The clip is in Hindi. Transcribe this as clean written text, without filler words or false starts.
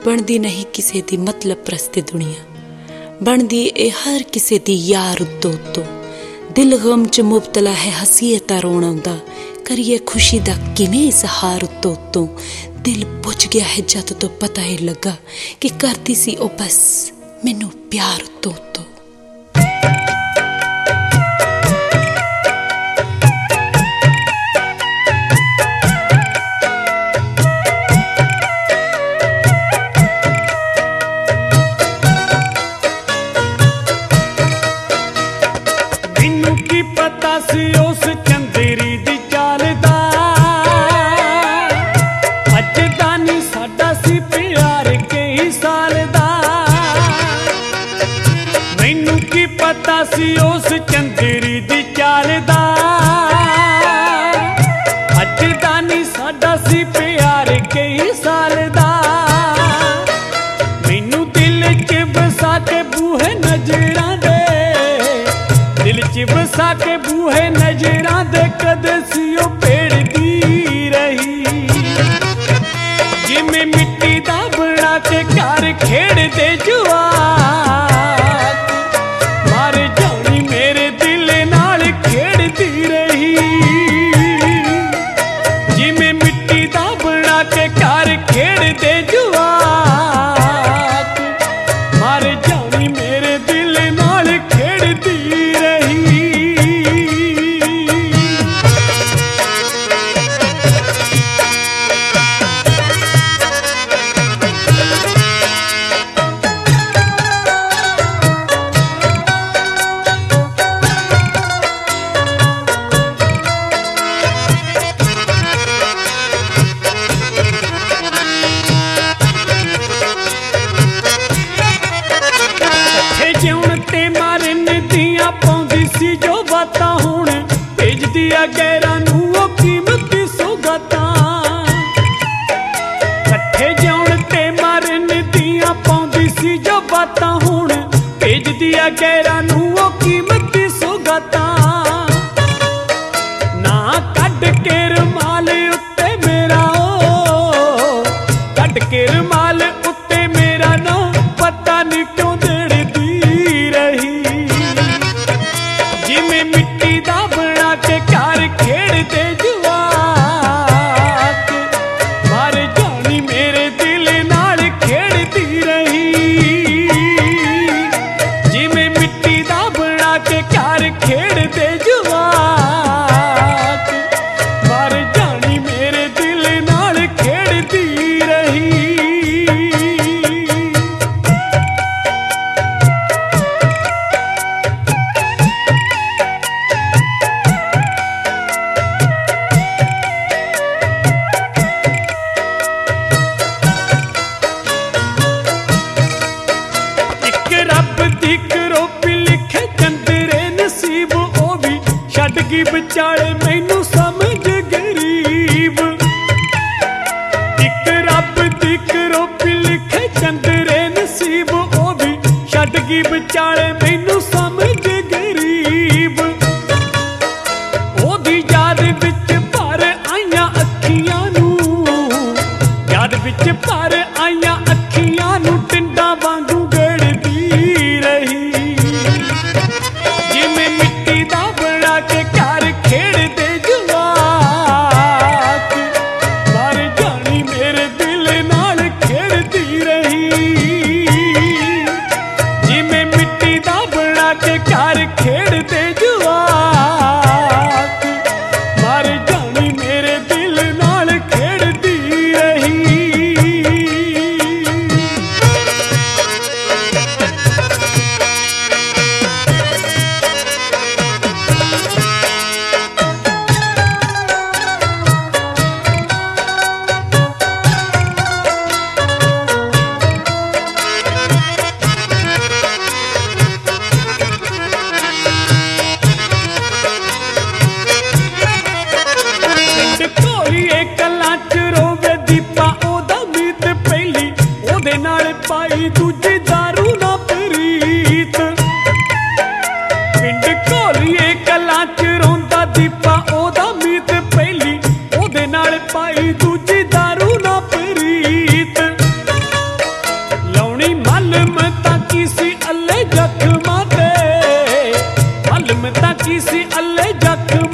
बनदी नहीं किसे दी मतलब प्रस्ती दुनिया, बनदी ए हर किसे दी यार उत्तो उत्तो। दिल गम च मुबतला है हसीयता रोना दा, करिए खुशी दा किवें इजहार उत्तो उत्तो। दिल बुझ गया है जद तो पता ही लगा कि करती सी ओ बस मैनू प्यार उत्तो उत्तो। उस चंदेरी दी चाल दा अज दा नी साडा सी प्यार कई साल दा। मैनू की पता सी उस चंदेरी दी चाल दा अज दा नी साडा सी प्यार कई साल दा। मैनू दिल च बसा के बूहे नजरां दे, दिल च बसा के बूहे नजरां दे कदे सी ओ पेड़दी रही। जिमें मिट्टी दा बना के घर खेड़दे जवाक, मार जानी मेरे दिल नाल खेड़दी रही। जिमें मिट्टी दा बना के घर खेड़दे जवाक, मार जानी मेरे दिल नाल खेड़दी रही। गैरां नूं ओ कीमती सौगातां, कट्ठे जाउण ते मारन दियां पाउंदी सी जो बातां। हुण भेजदी आ गैरां नूं ओ कीमती सौगातां। ना कढ के रुमाल उत्ते मेरा ओ, कढ के रुमाल उत्ते मेरा ना पता नी क्यों देड़दी रही। जिवें मिट्टी दा बना के घर खेड़दे जवाक, मार जानी मेरे दिल नाल खेड़दी रही। जिवें मिट्टी दा बना के घर खेड़दे जवाक, मार जानी मेरे दिल नाल खेड़दी रही। छड्डगी विचाले मैनू समझ गरीब, इक रब दी करोपी लिखे चंदरे नसीब। ओ भी छड्डगी विचाले मैनू समझ गरीब। ओदी याद विच भर आईयां अखियां नूं, याद विच भर आईयां अखियां नूं टिंडा वांगू गड़दी रही। जिवें मिट्टी दा बना के घर खेड़दे जवाक, मार जानी मेरे दिल नाल खेड़दी रही। जिवें मिट्टी दा बना के घर खेड़दे जवाक, मार जानी मेरे दिल नाल खेड़दी रही। पाई दूजी दारू ना प्रीत, पिंड घोलीए कलां च रोंदा दीपा ओदा मीत। पहली ओदे नाल पाई दूजी दारू ना प्रीत। जुल्म ता की सी अल्ले जख्म